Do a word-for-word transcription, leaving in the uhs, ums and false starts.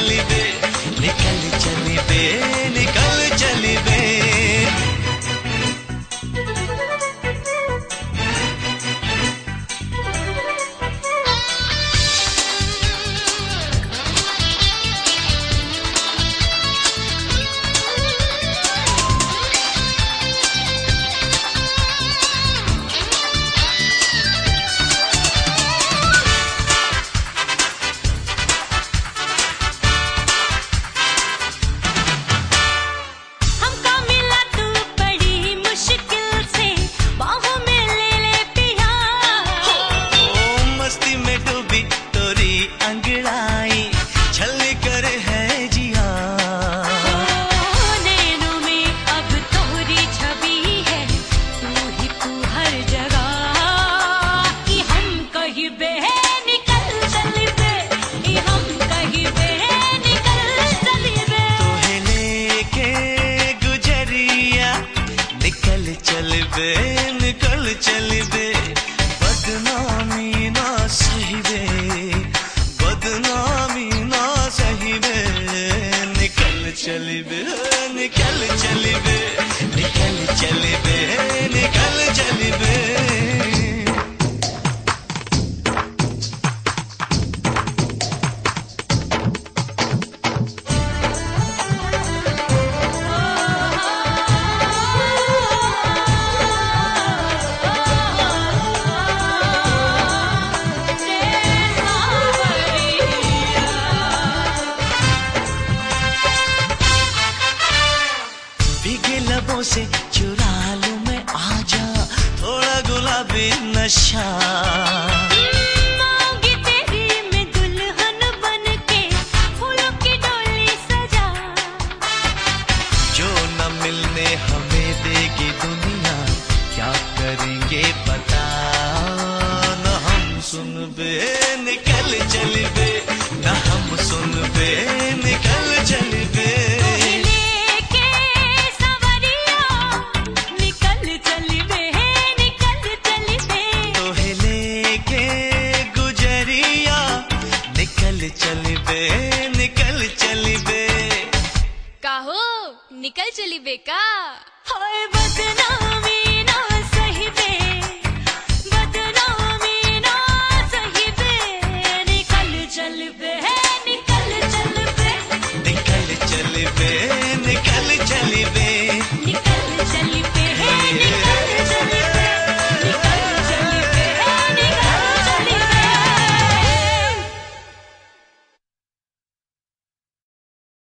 चली बे, निकल चली बे, निकल चली बे। चल बे, निकल चली बे, बदनामी ना सही बे, बदनामी ना सही बे, निकल चली बे, निकल चली बे, निकल चली बे, निकल चली बे। भीगे लबों से चुरा लूं मैं आजा थोड़ा गुलाबी नशा, मांगी तेरी मैं दुल्हन बनके फूलों की डोली सजा, जो न मिलने हमें देगी दुनिया क्या करेंगे पता, न हम सुन बे, निकल चली बे, न हम सुन बे, निकल चली बे। चली बे, निकल चली बे, काहो निकल चली बे का, हाय बदनाम